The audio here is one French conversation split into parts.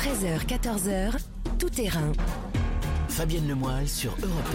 13h, 14h, tout terrain. Fabienne Lemoyle sur Europe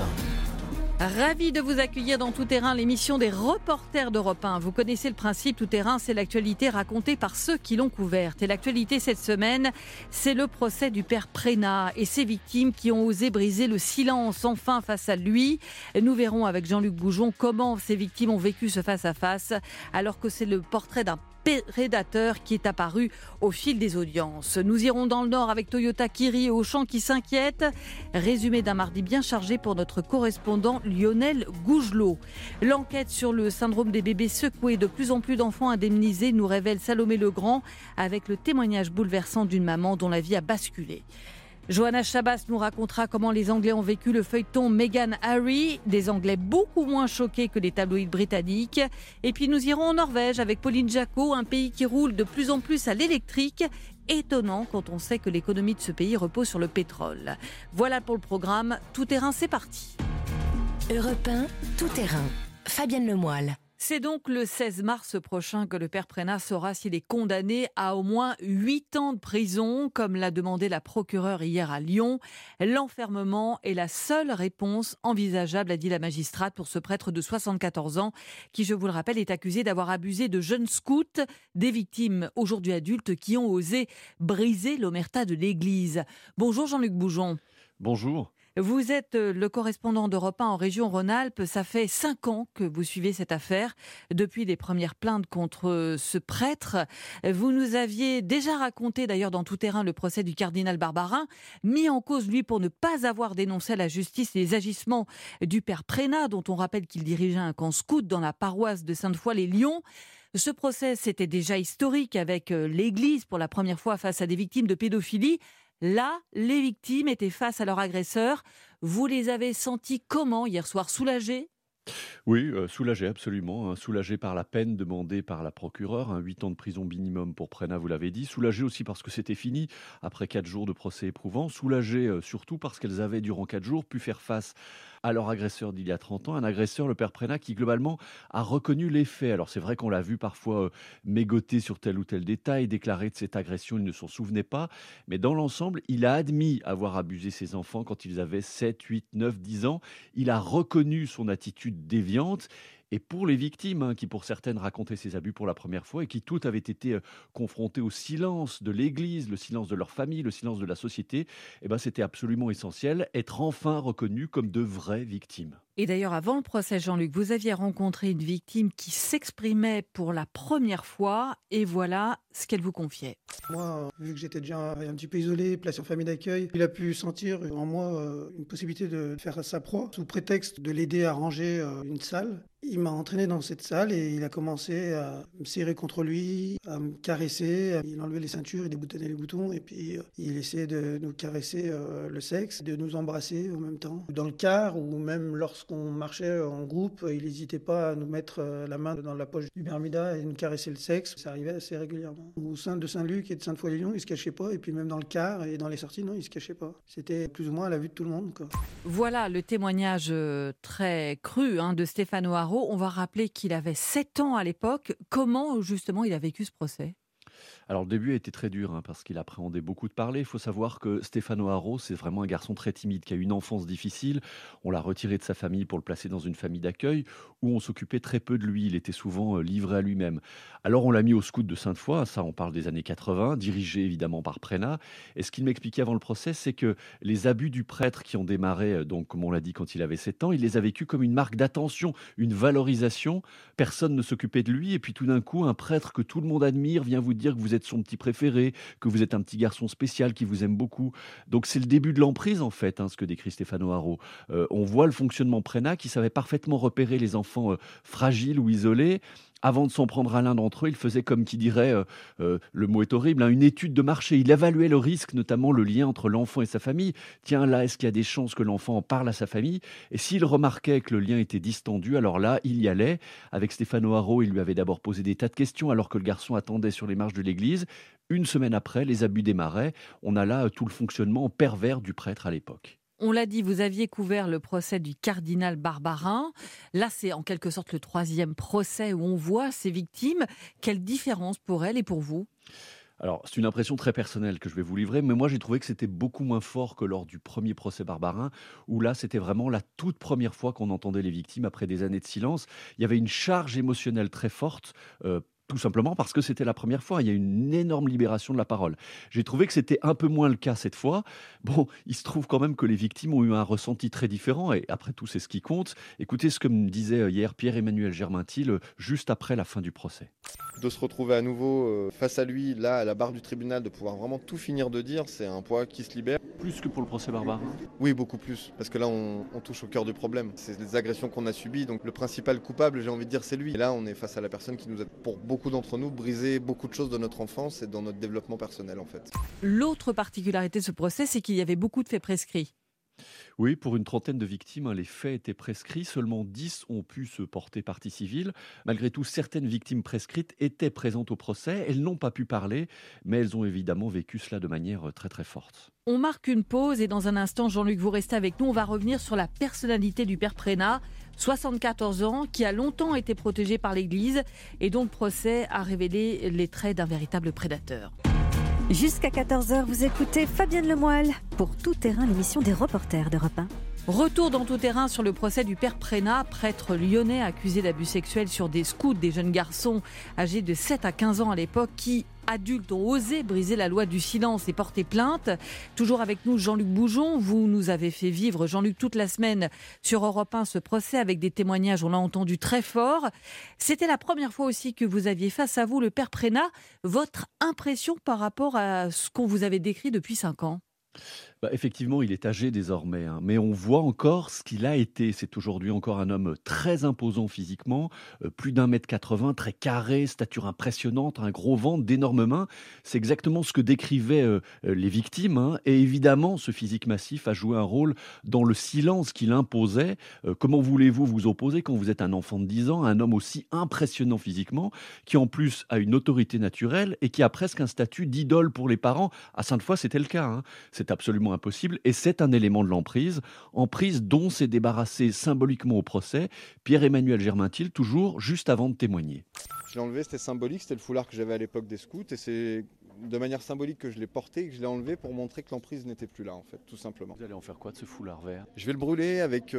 1. Ravi de vous accueillir dans Tout Terrain, l'émission des reporters d'Europe 1. Vous connaissez le principe, Tout Terrain, c'est l'actualité racontée par ceux qui l'ont couverte. Et l'actualité cette semaine, c'est le procès du père Prénat et ses victimes qui ont osé briser le silence enfin face à lui. Nous verrons avec Jean-Luc Boujon comment ces victimes ont vécu ce face-à-face, alors que c'est le portrait d'un prédateur qui est apparu au fil des audiences. Nous irons dans le Nord avec Toyota Kiri et Auchan qui s'inquiètent. Résumé d'un mardi bien chargé pour notre correspondant Lionel Gougelot. L'enquête sur le syndrome des bébés secoués, de plus en plus d'enfants indemnisés, nous révèle Salomé Legrand avec le témoignage bouleversant d'une maman dont la vie a basculé. Johanna Chabas nous racontera comment les Anglais ont vécu le feuilleton Meghan-Harry, des Anglais beaucoup moins choqués que les tabloïds britanniques. Et puis nous irons en Norvège avec Pauline Jacot, un pays qui roule de plus en plus à l'électrique. Étonnant quand on sait que l'économie de ce pays repose sur le pétrole. Voilà pour le programme. Tout terrain, c'est parti. Europe 1, tout terrain. Fabienne Lemoyle. C'est donc le 16 mars prochain que le père Prénat saura s'il est condamné à au moins 8 ans de prison, comme l'a demandé la procureure hier à Lyon. L'enfermement est la seule réponse envisageable, a dit la magistrate, pour ce prêtre de 74 ans, qui, je vous le rappelle, est accusé d'avoir abusé de jeunes scouts, des victimes aujourd'hui adultes qui ont osé briser l'omerta de l'Église. Bonjour Jean-Luc Boujon. Bonjour. Vous êtes le correspondant d'Europe 1 en région Rhône-Alpes. Ça fait 5 ans que vous suivez cette affaire, depuis les premières plaintes contre ce prêtre. Vous nous aviez déjà raconté d'ailleurs dans Tout Terrain le procès du cardinal Barbarin, mis en cause lui pour ne pas avoir dénoncé à la justice les agissements du père Prénat, dont on rappelle qu'il dirigeait un camp scout dans la paroisse de Sainte-Foy-les-Lyons. Ce procès, c'était déjà historique avec l'Église pour la première fois face à des victimes de pédophilie. Là, les victimes étaient face à leur agresseur. Vous les avez sentis comment hier soir? Soulagés? Oui, soulagé absolument, soulagé par la peine demandée par la procureure, 8 ans de prison minimum pour Prénat, vous l'avez dit. Soulagé aussi parce que c'était fini, après 4 jours de procès éprouvant. Soulagé surtout parce qu'elles avaient, durant 4 jours, pu faire face à leur agresseur d'il y a 30 ans. Un agresseur, le père Prénat, qui globalement a reconnu les faits. Alors c'est vrai qu'on l'a vu parfois mégoter sur tel ou tel détail, déclarer de cette agression, il ne s'en souvenait pas. Mais dans l'ensemble, il a admis avoir abusé ses enfants quand ils avaient 7, 8, 9, 10 ans. Il a reconnu son attitude déviante. Et pour les victimes, qui pour certaines racontaient ces abus pour la première fois et qui toutes avaient été confrontées au silence de l'Église, le silence de leur famille, le silence de la société, c'était absolument essentiel, être enfin reconnus comme de vraies victimes. Et d'ailleurs, avant le procès, Jean-Luc, vous aviez rencontré une victime qui s'exprimait pour la première fois, et voilà ce qu'elle vous confiait. Moi, vu que j'étais déjà un petit peu isolé, placé en famille d'accueil, il a pu sentir en moi une possibilité de faire sa proie, sous prétexte de l'aider à ranger une salle. Il m'a entraîné dans cette salle et il a commencé à me serrer contre lui, à me caresser. Il enlevait les ceintures, il déboutonnait les boutons et puis il essayait de nous caresser le sexe, de nous embrasser en même temps. Dans le car ou même lorsqu'on marchait en groupe, il n'hésitait pas à nous mettre la main dans la poche du Bermuda et nous caresser le sexe. Ça arrivait assez régulièrement. Au sein de Saint-Luc et de Sainte-Foy-les-Lyons, il ne se cachait pas. Et puis même dans le car et dans les sorties, non, il ne se cachait pas. C'était plus ou moins à la vue de tout le monde, quoi. Voilà le témoignage très cru de Stéphane O'Haraud. On va rappeler qu'il avait 7 ans à l'époque. Comment, justement, il a vécu ce procès ? Alors le début a été très dur parce qu'il appréhendait beaucoup de parler. Il faut savoir que Stéphane O'Haraud, c'est vraiment un garçon très timide qui a eu une enfance difficile. On l'a retiré de sa famille pour le placer dans une famille d'accueil où on s'occupait très peu de lui. Il était souvent livré à lui-même. Alors on l'a mis au scout de Sainte-Foy, ça on parle des années 80, dirigé évidemment par Prénat. Et ce qu'il m'expliquait avant le procès, c'est que les abus du prêtre qui ont démarré, donc comme on l'a dit quand il avait 7 ans, il les a vécus comme une marque d'attention, une valorisation. Personne ne s'occupait de lui et puis tout d'un coup, un prêtre que tout le monde admire vient vous dire que vous êtes son petit préféré, que vous êtes un petit garçon spécial qui vous aime beaucoup. Donc c'est le début de l'emprise en fait, ce que décrit Stéphane O'Haraud. On voit le fonctionnement Prénat qui savait parfaitement repérer les enfants fragiles ou isolés. Avant de s'en prendre à l'un d'entre eux, il faisait comme qui dirait, le mot est horrible, une étude de marché. Il évaluait le risque, notamment le lien entre l'enfant et sa famille. Tiens, là, est-ce qu'il y a des chances que l'enfant en parle à sa famille? Et s'il remarquait que le lien était distendu, alors là, il y allait. Avec Stéphane O'Haraud, il lui avait d'abord posé des tas de questions alors que le garçon attendait sur les marches de l'église. Une semaine après, les abus démarraient. On a là tout le fonctionnement pervers du prêtre à l'époque. On l'a dit, vous aviez couvert le procès du cardinal Barbarin. Là, c'est en quelque sorte le 3e procès où on voit ces victimes. Quelle différence pour elles et pour vous ? Alors, c'est une impression très personnelle que je vais vous livrer, mais moi j'ai trouvé que c'était beaucoup moins fort que lors du premier procès Barbarin, où là c'était vraiment la toute première fois qu'on entendait les victimes après des années de silence. Il y avait une charge émotionnelle très forte. Tout simplement parce que c'était la première fois. Il y a une énorme libération de la parole. J'ai trouvé que c'était un peu moins le cas cette fois. Bon, il se trouve quand même que les victimes ont eu un ressenti très différent et après tout, c'est ce qui compte. Écoutez ce que me disait hier Pierre-Emmanuel Germaintil juste après la fin du procès. De se retrouver à nouveau face à lui, là, à la barre du tribunal, de pouvoir vraiment tout finir de dire, c'est un poids qui se libère. Plus que pour le procès Barbarin. Oui, beaucoup plus, parce que là, on touche au cœur du problème. C'est les agressions qu'on a subies, donc le principal coupable, j'ai envie de dire, c'est lui. Et là, on est face à la personne qui nous a, pour beaucoup d'entre nous, brisé beaucoup de choses de notre enfance et dans notre développement personnel, en fait. L'autre particularité de ce procès, c'est qu'il y avait beaucoup de faits prescrits. Oui, pour une trentaine de victimes, les faits étaient prescrits. Seulement 10 ont pu se porter partie civile. Malgré tout, certaines victimes prescrites étaient présentes au procès. Elles n'ont pas pu parler, mais elles ont évidemment vécu cela de manière très très forte. On marque une pause et dans un instant, Jean-Luc, vous restez avec nous. On va revenir sur la personnalité du père Prénat, 74 ans, qui a longtemps été protégé par l'Église et dont le procès a révélé les traits d'un véritable prédateur. Jusqu'à 14h, vous écoutez Fabienne Lemoyle pour Tout Terrain, l'émission des reporters d'Europe 1. Retour dans Tout Terrain sur le procès du père Prénat, prêtre lyonnais accusé d'abus sexuels sur des scouts, des jeunes garçons âgés de 7 à 15 ans à l'époque qui, adultes, ont osé briser la loi du silence et porter plainte. Toujours avec nous Jean-Luc Boujon, vous nous avez fait vivre, Jean-Luc, toute la semaine sur Europe 1 ce procès avec des témoignages, on l'a entendu, très forts. C'était la première fois aussi que vous aviez face à vous le père Prénat. Votre impression par rapport à ce qu'on vous avait décrit depuis 5 ans ? Effectivement, il est âgé désormais, mais on voit encore ce qu'il a été. C'est aujourd'hui encore un homme très imposant physiquement, plus d'1,80 m, très carré, stature impressionnante, un gros ventre, d'énormes mains. C'est exactement ce que décrivaient les victimes. Et évidemment, ce physique massif a joué un rôle dans le silence qu'il imposait. Comment voulez-vous vous opposer quand vous êtes un enfant de 10 ans à un homme aussi impressionnant physiquement, qui en plus a une autorité naturelle et qui a presque un statut d'idole pour les parents. À Sainte-Foy, c'était le cas. C'est absolument impossible et c'est un élément de l'emprise dont s'est débarrassé symboliquement au procès Pierre-Emmanuel Germaintil, toujours juste avant de témoigner. Je l'ai enlevé, c'était symbolique, c'était le foulard que j'avais à l'époque des scouts et c'est de manière symbolique que je l'ai porté et que je l'ai enlevé pour montrer que l'emprise n'était plus là en fait, tout simplement. Vous allez en faire quoi de ce foulard vert ? Je vais le brûler avec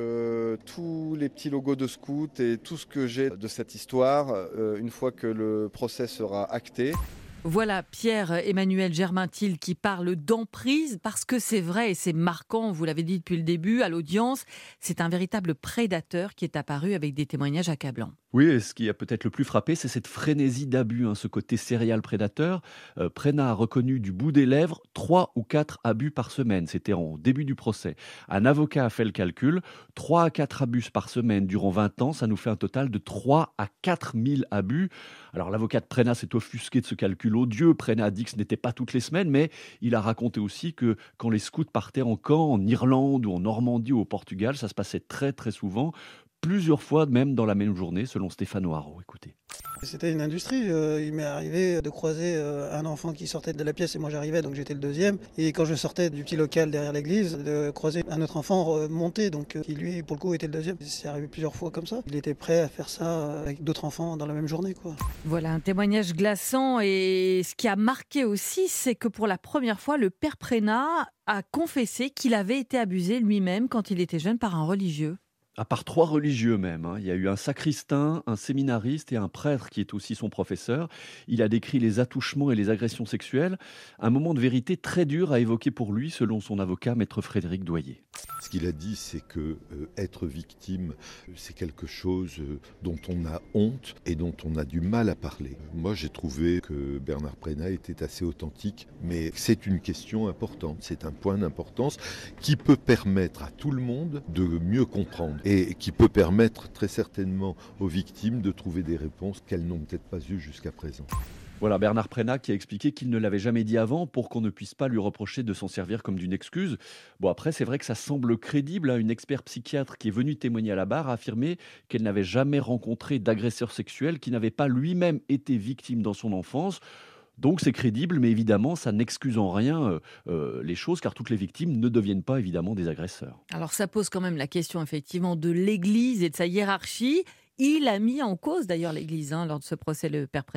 tous les petits logos de scouts et tout ce que j'ai de cette histoire une fois que le procès sera acté. Voilà Pierre-Emmanuel Germaintil qui parle d'emprise parce que c'est vrai et c'est marquant, vous l'avez dit depuis le début à l'audience, c'est un véritable prédateur qui est apparu avec des témoignages accablants. Oui, et ce qui a peut-être le plus frappé, c'est cette frénésie d'abus, ce côté serial prédateur. Prénat a reconnu du bout des lèvres 3 ou 4 abus par semaine. C'était en début du procès. Un avocat a fait le calcul. 3 à 4 abus par semaine durant 20 ans, ça nous fait un total de 3 à 4 000 abus. Alors l'avocat de Prénat s'est offusqué de ce calcul odieux. Prénat a dit que ce n'était pas toutes les semaines, mais il a raconté aussi que quand les scouts partaient en camp en Irlande ou en Normandie ou au Portugal, ça se passait très très souvent. Plusieurs fois même dans la même journée, selon Stéphano Haro. Écoutez. C'était une industrie. Il m'est arrivé de croiser un enfant qui sortait de la pièce et moi j'arrivais, donc j'étais le deuxième. Et quand je sortais du petit local derrière l'église, de croiser un autre enfant monté, donc qui lui, pour le coup, était le deuxième. C'est arrivé plusieurs fois comme ça. Il était prêt à faire ça avec d'autres enfants dans la même journée, quoi. Voilà, un témoignage glaçant. Et ce qui a marqué aussi, c'est que pour la première fois, le père Prénat a confessé qu'il avait été abusé lui-même quand il était jeune par un religieux. À part 3 religieux même. Il y a eu un sacristain, un séminariste et un prêtre qui est aussi son professeur. Il a décrit les attouchements et les agressions sexuelles. Un moment de vérité très dur à évoquer pour lui, selon son avocat, maître Frédéric Doyer. Ce qu'il a dit, c'est que être victime, c'est quelque chose dont on a honte et dont on a du mal à parler. Moi, j'ai trouvé que Bernard Prénat était assez authentique, mais c'est une question importante, c'est un point d'importance qui peut permettre à tout le monde de mieux comprendre et qui peut permettre très certainement aux victimes de trouver des réponses qu'elles n'ont peut-être pas eues jusqu'à présent. Voilà Bernard Prénat qui a expliqué qu'il ne l'avait jamais dit avant pour qu'on ne puisse pas lui reprocher de s'en servir comme d'une excuse. Bon après c'est vrai que ça semble crédible. Une expert psychiatre qui est venue témoigner à la barre a affirmé qu'elle n'avait jamais rencontré d'agresseur sexuel qui n'avait pas lui-même été victime dans son enfance. Donc c'est crédible, mais évidemment, ça n'excuse en rien les choses, car toutes les victimes ne deviennent pas évidemment des agresseurs. Alors ça pose quand même la question effectivement de l'Église et de sa hiérarchie. Il a mis en cause d'ailleurs l'Église lors de ce procès, le père Prénat.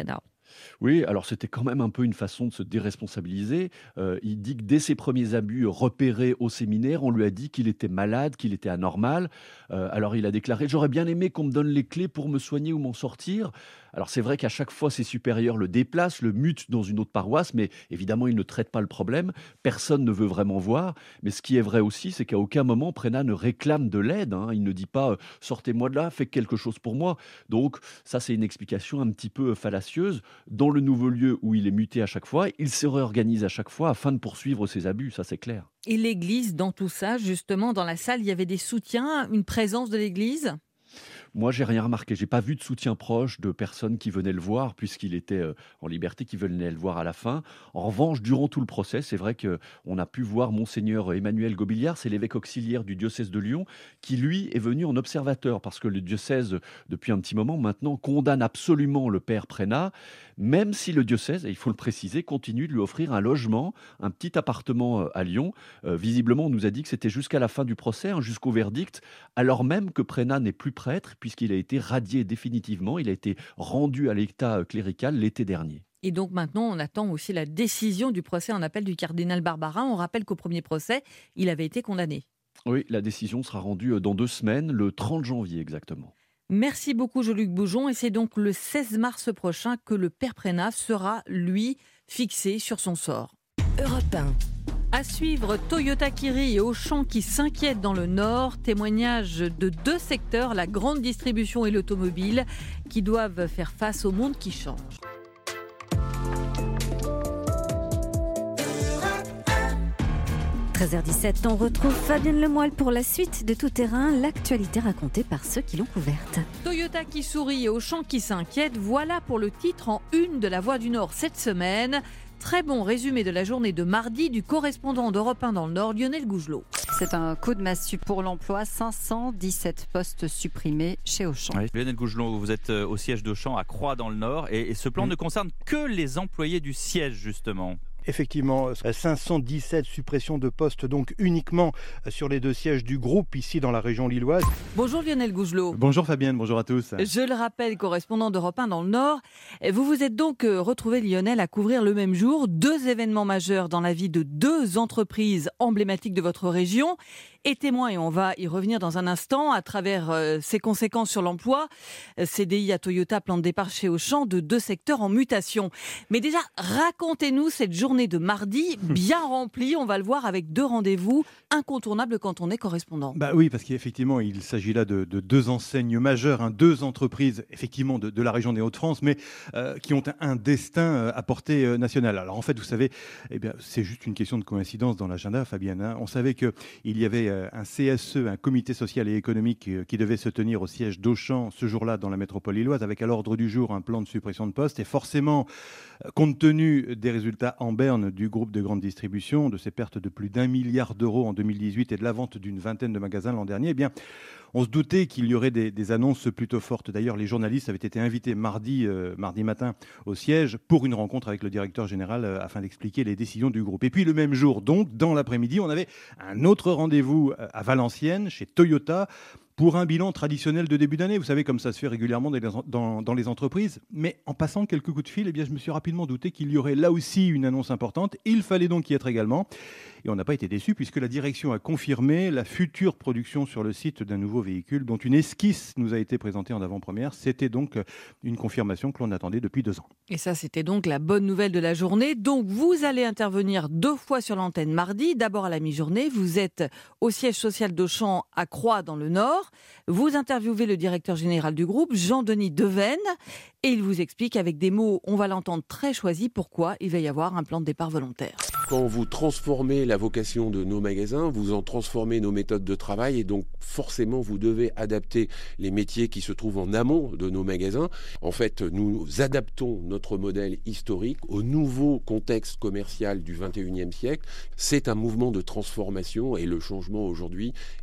Oui, alors c'était quand même un peu une façon de se déresponsabiliser. Il dit que dès ses premiers abus repérés au séminaire, on lui a dit qu'il était malade, qu'il était anormal. Alors il a déclaré: «J'aurais bien aimé qu'on me donne les clés pour me soigner ou m'en sortir». Alors c'est vrai qu'à chaque fois, ses supérieurs le déplacent, le mutent dans une autre paroisse, mais évidemment, il ne traite pas le problème. Personne ne veut vraiment voir. Mais ce qui est vrai aussi, c'est qu'à aucun moment, Prénat ne réclame de l'aide, hein. Il ne dit pas: «Sortez-moi de là, faites quelque chose pour moi». Donc ça, c'est une explication un petit peu fallacieuse. Dans le nouveau lieu où il est muté à chaque fois, il se réorganise à chaque fois afin de poursuivre ses abus, ça c'est clair. Et l'Église, dans tout ça, justement, dans la salle, il y avait des soutiens, une présence de l'Église? Moi, j'ai rien remarqué. J'ai pas vu de soutien proche de personnes qui venaient le voir, puisqu'il était en liberté, qui venaient le voir à la fin. En revanche, durant tout le procès, c'est vrai qu'on a pu voir Monseigneur Emmanuel Gobiliard, c'est l'évêque auxiliaire du diocèse de Lyon, qui lui est venu en observateur, parce que le diocèse, depuis un petit moment maintenant, condamne absolument le père Prénat, même si le diocèse, et il faut le préciser, continue de lui offrir un logement, un petit appartement à Lyon. Visiblement, on nous a dit que c'était jusqu'à la fin du procès, hein, jusqu'au verdict, alors même que Prénat n'est plus prêtre, puisqu'il a été radié définitivement. Il a été rendu à l'état clérical l'été dernier. Et donc maintenant, on attend aussi la décision du procès en appel du cardinal Barbarin. On rappelle qu'au premier procès, il avait été condamné. Oui, la décision sera rendue dans 2 semaines, le 30 janvier exactement. Merci beaucoup, Jean-Luc Boujon. Et c'est donc le 16 mars prochain que le père Prénat sera, lui, fixé sur son sort. Europe 1. À suivre, Toyota Kiri et Auchan qui s'inquiètent dans le Nord. Témoignage de 2 secteurs, la grande distribution et l'automobile, qui doivent faire face au monde qui change. 13h17, on retrouve Fabienne Lemoyle pour la suite de Tout Terrain, l'actualité racontée par ceux qui l'ont couverte. Toyota qui sourit et Auchan qui s'inquiète, voilà pour le titre en une de la Voix du Nord cette semaine. Très bon résumé de la journée de mardi du correspondant d'Europe 1 dans le Nord, Lionel Gougelot. C'est un coup de massue pour l'emploi, 517 postes supprimés chez Auchan. Oui, Lionel Gougelot, vous êtes au siège d'Auchan à Croix dans le Nord et ce plan ne concerne que les employés du siège justement. Effectivement, 517 suppressions de postes donc uniquement sur les 2 sièges du groupe ici dans la région lilloise. Bonjour Lionel Gougelot. Bonjour Fabienne, bonjour à tous. Je le rappelle, correspondant d'Europe 1 dans le Nord, vous vous êtes donc retrouvé Lionel à couvrir le même jour 2 événements majeurs dans la vie de 2 entreprises emblématiques de votre région et témoin, et on va y revenir dans un instant à travers ses conséquences sur l'emploi, CDI à Toyota, plan de départ chez Auchan, de 2 secteurs en mutation. Mais déjà, racontez-nous cette journée de mardi bien remplie, on va le voir avec 2 rendez-vous incontournables quand on est correspondant. Bah oui, parce qu'effectivement, il s'agit là de 2 enseignes majeures, 2 entreprises effectivement de la région des Hauts-de-France, mais qui ont un destin à portée nationale. Alors en fait, vous savez, eh bien, c'est juste une question de coïncidence dans l'agenda, Fabienne. On savait qu'il y avait un CSE, un comité social et économique qui devait se tenir au siège d'Auchan ce jour-là dans la métropole lilloise, avec à l'ordre du jour un plan de suppression de postes. Et forcément, compte tenu des résultats en berne du groupe de grande distribution, de ses pertes de plus d'1 milliard d'euros en 2018 et de la vente d'une vingtaine de magasins l'an dernier, eh bien, on se doutait qu'il y aurait des annonces plutôt fortes. D'ailleurs, les journalistes avaient été invités mardi matin au siège pour une rencontre avec le directeur général afin d'expliquer les décisions du groupe. Et puis le même jour, donc, dans l'après-midi, on avait un autre rendez-vous à Valenciennes, chez Toyota, pour un bilan traditionnel de début d'année. Vous savez, comme ça se fait régulièrement dans les entreprises. Mais en passant quelques coups de fil, eh bien, je me suis rapidement douté qu'il y aurait là aussi une annonce importante. Il fallait donc y être également. Et on n'a pas été déçus puisque la direction a confirmé la future production sur le site d'un nouveau véhicule dont une esquisse nous a été présentée en avant-première. C'était donc une confirmation que l'on attendait depuis 2 ans. Et ça, c'était donc la bonne nouvelle de la journée. Donc, vous allez intervenir 2 fois sur l'antenne mardi. D'abord à la mi-journée, vous êtes au siège social d'Auchan à Croix dans le Nord. Vous interviewez le directeur général du groupe, Jean-Denis Devaisne, et il vous explique avec des mots, on va l'entendre, très choisis, pourquoi il va y avoir un plan de départ volontaire. Quand vous transformez la vocation de nos magasins, vous en transformez nos méthodes de travail et donc forcément vous devez adapter les métiers qui se trouvent en amont de nos magasins. En fait, nous adaptons notre modèle historique au nouveau contexte commercial du 21e siècle. C'est un mouvement de transformation et le changement aujourd'hui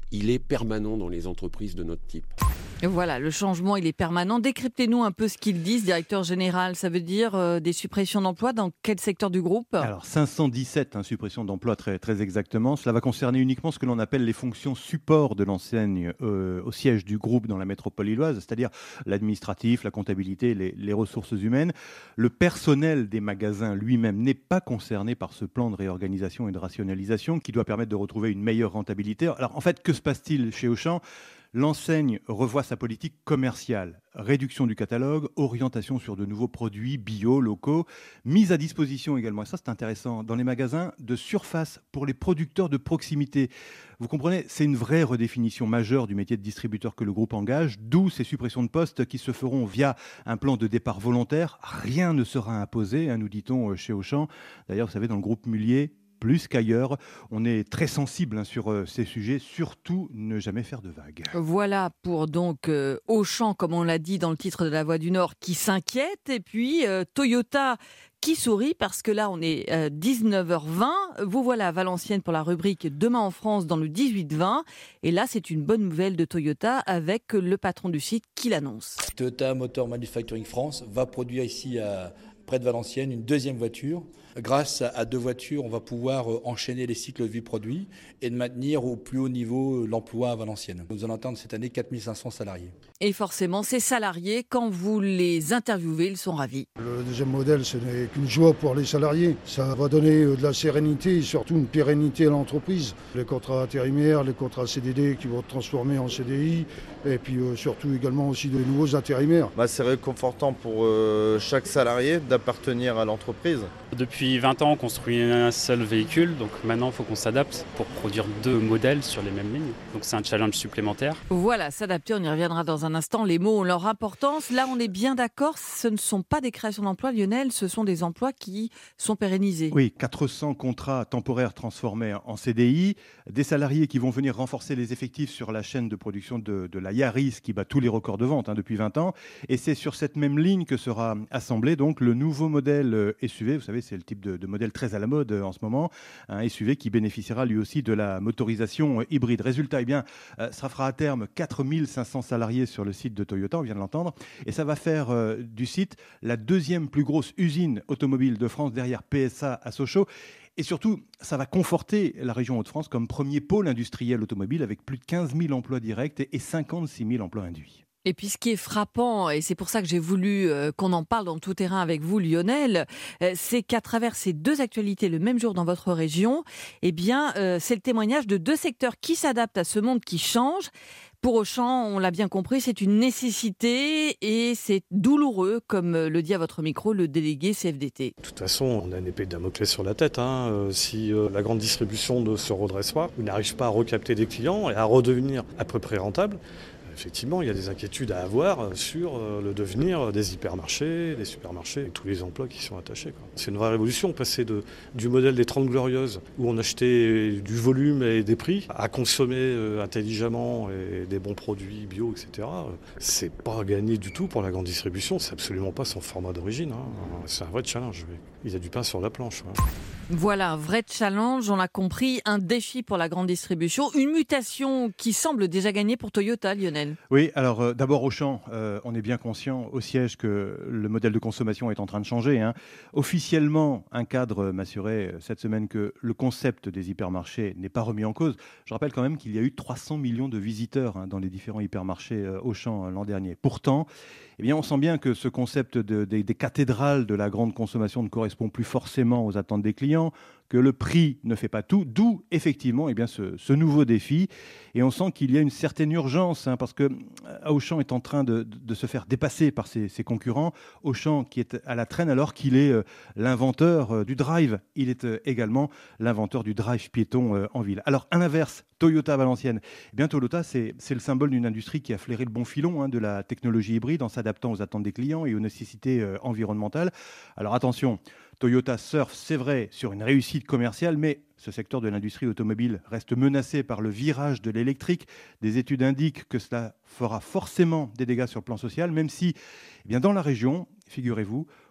il est permanent dans les entreprises de notre type. Voilà, le changement, il est permanent. Décryptez-nous un peu ce qu'ils disent, directeur général. Ça veut dire des suppressions d'emplois dans quel secteur du groupe ? Alors 517 suppressions d'emplois très, très exactement. Cela va concerner uniquement ce que l'on appelle les fonctions support de l'enseigne au siège du groupe dans la métropole lilloise, c'est-à-dire l'administratif, la comptabilité, les ressources humaines. Le personnel des magasins lui-même n'est pas concerné par ce plan de réorganisation et de rationalisation qui doit permettre de retrouver une meilleure rentabilité. Alors en fait, que se passe-t-il chez Auchan ? L'enseigne revoit sa politique commerciale, réduction du catalogue, orientation sur de nouveaux produits bio, locaux, mise à disposition également, et ça c'est intéressant, dans les magasins de surface pour les producteurs de proximité. Vous comprenez, c'est une vraie redéfinition majeure du métier de distributeur que le groupe engage, d'où ces suppressions de postes qui se feront via un plan de départ volontaire. Rien ne sera imposé, nous dit-on chez Auchan. D'ailleurs, vous savez, dans le groupe Mullier, plus qu'ailleurs, on est très sensible sur ces sujets, surtout ne jamais faire de vagues. Voilà pour donc Auchan, comme on l'a dit dans le titre de La Voix du Nord, qui s'inquiète, et puis Toyota qui sourit parce que là on est 19h20. Vous voilà à Valenciennes pour la rubrique Demain en France dans le 18-20. Et là c'est une bonne nouvelle de Toyota avec le patron du site qui l'annonce. Toyota Motor Manufacturing France va produire ici près de Valenciennes une deuxième voiture. Grâce à 2 voitures, on va pouvoir enchaîner les cycles de vie produits et de maintenir au plus haut niveau l'emploi à Valenciennes. Nous allons atteindre cette année 4500 salariés. Et forcément, ces salariés, quand vous les interviewez, ils sont ravis. Le deuxième modèle, ce n'est qu'une joie pour les salariés. Ça va donner de la sérénité et surtout une pérennité à l'entreprise. Les contrats intérimaires, les contrats CDD qui vont être transformés en CDI et puis surtout également aussi de nouveaux intérimaires. C'est réconfortant pour chaque salarié d'appartenir à l'entreprise. Depuis 20 ans, on construit un seul véhicule, donc maintenant il faut qu'on s'adapte pour produire 2 modèles sur les mêmes lignes. Donc c'est un challenge supplémentaire. Voilà, s'adapter, on y reviendra dans un instant. Les mots ont leur importance. Là, on est bien d'accord, ce ne sont pas des créations d'emplois, Lionel, ce sont des emplois qui sont pérennisés. Oui, 400 contrats temporaires transformés en CDI, des salariés qui vont venir renforcer les effectifs sur la chaîne de production de la Yaris qui bat tous les records de vente depuis 20 ans. Et c'est sur cette même ligne que sera assemblé donc le nouveau modèle SUV. Vous savez, c'est le type de modèle très à la mode en ce moment, un SUV qui bénéficiera lui aussi de la motorisation hybride. Résultat, ça fera à terme 4500 salariés sur le site de Toyota, on vient de l'entendre, et ça va faire du site la deuxième plus grosse usine automobile de France derrière PSA à Sochaux. Et surtout, ça va conforter la région Hauts-de-France comme premier pôle industriel automobile avec plus de 15 000 emplois directs et 56 000 emplois induits. Et puis ce qui est frappant, et c'est pour ça que j'ai voulu qu'on en parle dans Tout Terrain avec vous, Lionel, c'est qu'à travers ces 2 actualités le même jour dans votre région, c'est le témoignage de 2 secteurs qui s'adaptent à ce monde qui change. Pour Auchan, on l'a bien compris, c'est une nécessité et c'est douloureux, comme le dit à votre micro le délégué CFDT. De toute façon, on a une épée de Damoclès sur la tête. Si la grande distribution ne se redresse pas, ou n'arrive pas à recapter des clients et à redevenir à peu près rentable, effectivement, il y a des inquiétudes à avoir sur le devenir des hypermarchés, des supermarchés et tous les emplois qui sont attachés. C'est une vraie révolution, passer du modèle des 30 Glorieuses où on achetait du volume et des prix à consommer intelligemment et des bons produits bio, etc. C'est pas gagné du tout pour la grande distribution, c'est absolument pas son format d'origine. C'est un vrai challenge. Il y a du pain sur la planche. Voilà, un vrai challenge, on l'a compris, un défi pour la grande distribution, une mutation qui semble déjà gagnée pour Toyota, Lionel. Oui, alors d'abord Auchan, on est bien conscient au siège que le modèle de consommation est en train de changer. Officiellement, un cadre m'assurait cette semaine que le concept des hypermarchés n'est pas remis en cause. Je rappelle quand même qu'il y a eu 300 millions de visiteurs dans les différents hypermarchés Auchan l'an dernier. Pourtant, on sent bien que ce concept des cathédrales de la grande consommation ne correspond plus forcément aux attentes des clients, que le prix ne fait pas tout, d'où effectivement ce nouveau défi. Et on sent qu'il y a une certaine urgence, parce que Auchan est en train de se faire dépasser par ses concurrents. Auchan qui est à la traîne alors qu'il est l'inventeur du drive. Il est également l'inventeur du drive piéton en ville. Alors à l'inverse, Toyota à Valenciennes. Toyota, c'est le symbole d'une industrie qui a flairé le bon filon de la technologie hybride en s'adaptant aux attentes des clients et aux nécessités environnementales. Alors attention, Toyota surfe, c'est vrai, sur une réussite commerciale, mais ce secteur de l'industrie automobile reste menacé par le virage de l'électrique. Des études indiquent que cela fera forcément des dégâts sur le plan social, même si, dans la région, figurez-vous,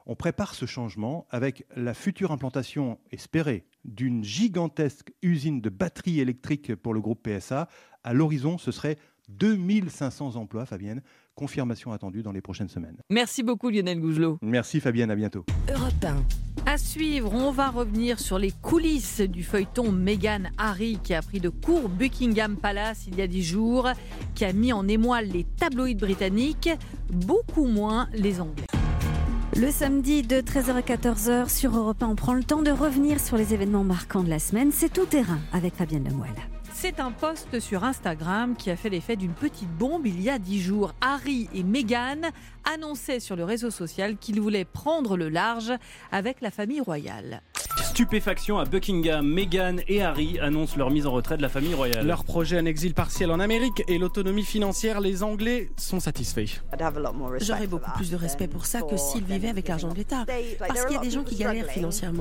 On prépare ce changement avec la future implantation espérée d'une gigantesque usine de batteries électriques pour le groupe PSA. À l'horizon, ce serait 2500 emplois, Fabienne. Confirmation attendue dans les prochaines semaines. Merci beaucoup Lionel Gougelot. Merci Fabienne, à bientôt. Europe 1. À suivre, on va revenir sur les coulisses du feuilleton Meghan-Harry qui a pris de court Buckingham Palace il y a 10 jours, qui a mis en émoi les tabloïds britanniques, beaucoup moins les Anglais. Le samedi de 13h à 14h sur Europe 1, on prend le temps de revenir sur les événements marquants de la semaine. C'est Tout terrain avec Fabienne Lemoyle. C'est un post sur Instagram qui a fait l'effet d'une petite bombe il y a 10 jours. Harry et Meghan annonçaient sur le réseau social qu'ils voulaient prendre le large avec la famille royale. Stupéfaction à Buckingham, Meghan et Harry annoncent leur mise en retrait de la famille royale. Leur projet, un exil partiel en Amérique et l'autonomie financière, les Anglais sont satisfaits. J'aurais beaucoup plus de respect pour ça que s'ils vivaient avec l'argent de l'État, parce qu'il y a des gens qui galèrent financièrement.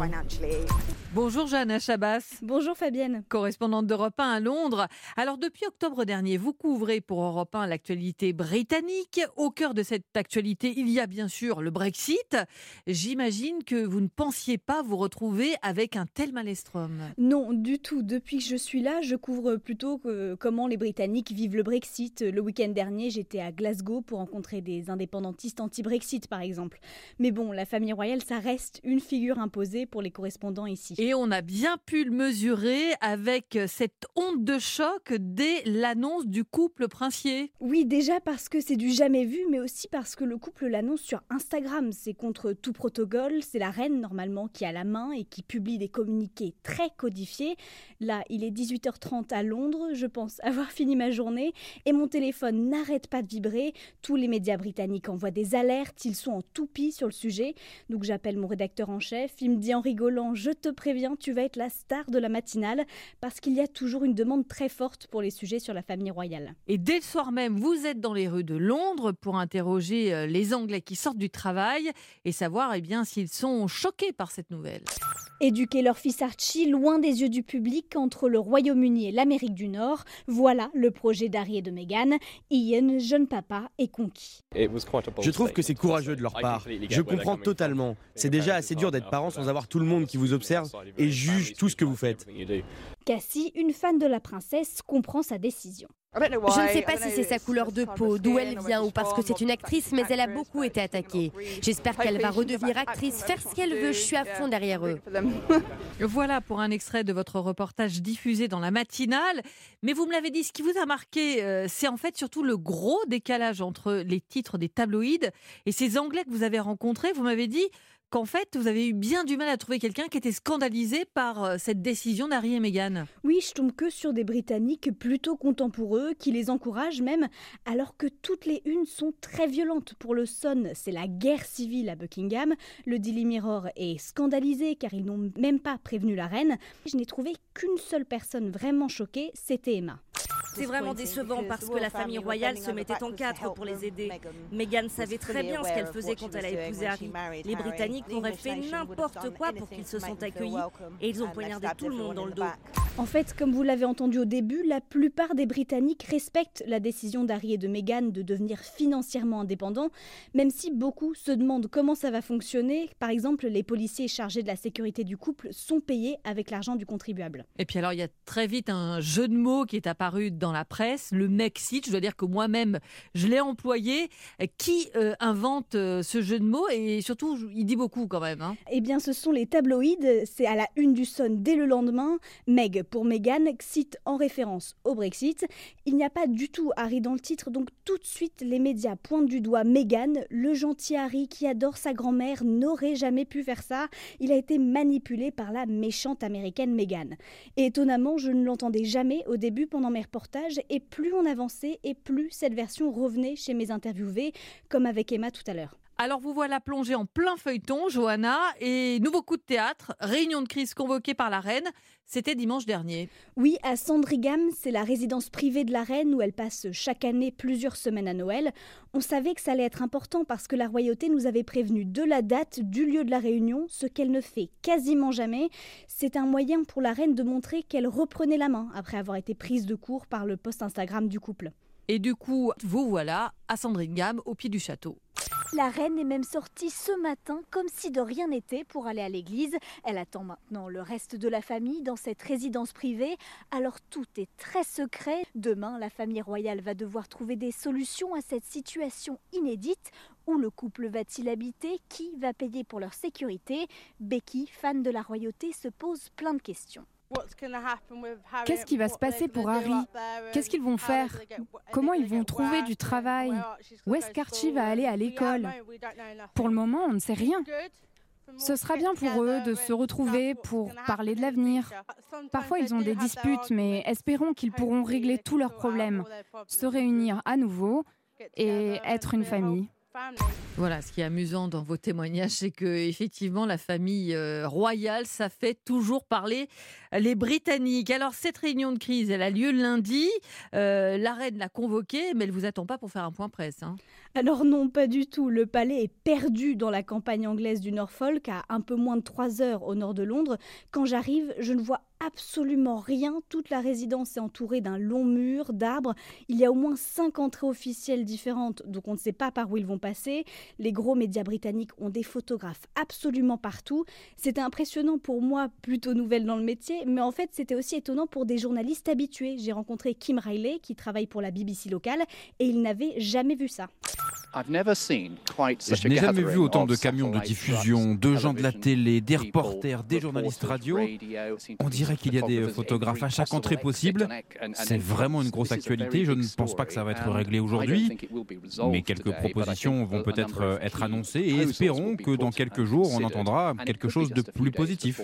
Bonjour Johanna Chabas. Bonjour Fabienne. Correspondante d'Europe 1 à Londres. Alors depuis octobre dernier, vous couvrez pour Europe 1 l'actualité britannique. Au cœur de cette actualité, il y a bien sûr le Brexit. J'imagine que vous ne pensiez pas vous retrouver avec un tel maelstrom. Non, du tout. Depuis que je suis là, je couvre plutôt comment les Britanniques vivent le Brexit. Le week-end dernier, j'étais à Glasgow pour rencontrer des indépendantistes anti-Brexit, par exemple. Mais bon, la famille royale, ça reste une figure imposée pour les correspondants ici. Et on a bien pu le mesurer avec cette onde de choc dès l'annonce du couple princier. Oui, déjà parce que c'est du jamais vu, mais aussi parce que le couple l'annonce sur Instagram. C'est contre tout protocole. C'est la reine, normalement, qui a la main et qui publie des communiqués très codifiés. Là, il est 18h30 à Londres. Je pense avoir fini ma journée et mon téléphone n'arrête pas de vibrer. Tous les médias britanniques envoient des alertes. Ils sont en toupie sur le sujet. Donc j'appelle mon rédacteur en chef. Il me dit en rigolant « Je te préviens, tu vas être la star de la matinale » parce qu'il y a toujours une demande très forte pour les sujets sur la famille royale. Et dès le soir même, vous êtes dans les rues de Londres pour interroger les Anglais qui sortent du travail et savoir s'ils sont choqués par cette nouvelle. Éduquer leur fils Archie loin des yeux du public entre le Royaume-Uni et l'Amérique du Nord, voilà le projet d'Harry et de Meghan. Ian, jeune papa, est conquis. Je trouve que c'est courageux de leur part. Je comprends totalement. C'est déjà assez dur d'être parent sans avoir tout le monde qui vous observe et juge tout ce que vous faites. Cassie, une fan de la princesse, comprend sa décision. Je ne sais pas si c'est sa couleur de peau, d'où elle vient ou parce que c'est une actrice, mais elle a beaucoup été attaquée. J'espère qu'elle va redevenir actrice, faire ce qu'elle veut. Je suis à fond derrière eux. Voilà pour un extrait de votre reportage diffusé dans la matinale. Mais vous me l'avez dit, ce qui vous a marqué, c'est en fait surtout le gros décalage entre les titres des tabloïds et ces Anglais que vous avez rencontrés. Vous m'avez dit qu'en fait, vous avez eu bien du mal à trouver quelqu'un qui était scandalisé par cette décision d'Harry et Meghan. Oui, je tombe que sur des Britanniques plutôt contents pour eux, qui les encouragent même, alors que toutes les unes sont très violentes. Pour le Sun, c'est la guerre civile à Buckingham. Le Daily Mirror est scandalisé car ils n'ont même pas prévenu la reine. Je n'ai trouvé qu'une seule personne vraiment choquée, c'était Emma. C'est vraiment décevant parce que la famille royale se mettait en quatre pour les aider. Meghan savait très bien ce qu'elle faisait quand elle a épousé Harry. Les Britanniques auraient fait n'importe quoi pour qu'ils se sentent accueillis et ils ont poignardé tout le monde dans le dos. En fait, comme vous l'avez entendu au début, la plupart des Britanniques respectent la décision d'Harry et de Meghan de devenir financièrement indépendants, même si beaucoup se demandent comment ça va fonctionner. Par exemple, les policiers chargés de la sécurité du couple sont payés avec l'argent du contribuable. Et puis alors, il y a très vite un jeu de mots qui est apparu dans la presse, le Mexit. Je dois dire que moi-même, je l'ai employé. Qui invente ce jeu de mots? Et surtout, il dit beaucoup quand même. Eh bien, ce sont les tabloïds. C'est à la une du Sun dès le lendemain. Meg pour Meghan, Xit en référence au Brexit. Il n'y a pas du tout Harry dans le titre, donc tout de suite, les médias pointent du doigt Meghan. Le gentil Harry qui adore sa grand-mère n'aurait jamais pu faire ça. Il a été manipulé par la méchante américaine Meghan. Et étonnamment, je ne l'entendais jamais au début pendant mes reportages. Et plus on avançait, et plus cette version revenait chez mes interviewés, comme avec Emma tout à l'heure. Alors vous voilà plongée en plein feuilleton, Johanna, et nouveau coup de théâtre, réunion de crise convoquée par la reine, c'était dimanche dernier. Oui, à Sandringham, c'est la résidence privée de la reine où elle passe chaque année plusieurs semaines à Noël. On savait que ça allait être important parce que la royauté nous avait prévenu de la date, du lieu de la réunion, ce qu'elle ne fait quasiment jamais. C'est un moyen pour la reine de montrer qu'elle reprenait la main après avoir été prise de court par le post Instagram du couple. Et du coup, vous voilà à Sandringham, au pied du château. La reine est même sortie ce matin comme si de rien n'était pour aller à l'église. Elle attend maintenant le reste de la famille dans cette résidence privée. Alors tout est très secret. Demain, la famille royale va devoir trouver des solutions à cette situation inédite. Où le couple va-t-il habiter? Qui va payer pour leur sécurité? Becky, fan de la royauté, se pose plein de questions. Qu'est-ce qui va se passer pour Harry? Qu'est-ce qu'ils vont faire? Comment ils vont trouver du travail? Où est-ce qu'Archie va aller à l'école? Pour le moment, on ne sait rien. Ce sera bien pour eux de se retrouver pour parler de l'avenir. Parfois, ils ont des disputes, mais espérons qu'ils pourront régler tous leurs problèmes, se réunir à nouveau et être une famille. Voilà, ce qui est amusant dans vos témoignages, c'est que effectivement la famille royale, ça fait toujours parler les Britanniques. Alors cette réunion de crise, elle a lieu lundi. La reine l'a convoquée, mais elle vous attend pas pour faire un point presse. Alors non, pas du tout. Le palais est perdu dans la campagne anglaise du Norfolk, à un peu moins de 3 heures au nord de Londres. Quand j'arrive, je ne vois absolument rien. Toute la résidence est entourée d'un long mur d'arbres. Il y a au moins 5 entrées officielles différentes, donc on ne sait pas par où ils vont passer. Les gros médias britanniques ont des photographes absolument partout. C'était impressionnant pour moi, plutôt nouvelle dans le métier, mais en fait c'était aussi étonnant pour des journalistes habitués. J'ai rencontré Kim Riley, qui travaille pour la BBC locale, et il n'avait jamais vu ça. Je n'ai jamais vu autant de camions de diffusion, de gens de la télé, des reporters, des journalistes radio. On dirait qu'il y a des photographes à chaque entrée possible. C'est vraiment une grosse actualité. Je ne pense pas que ça va être réglé aujourd'hui, mais quelques propositions vont peut-être être annoncées et espérons que dans quelques jours, on entendra quelque chose de plus positif.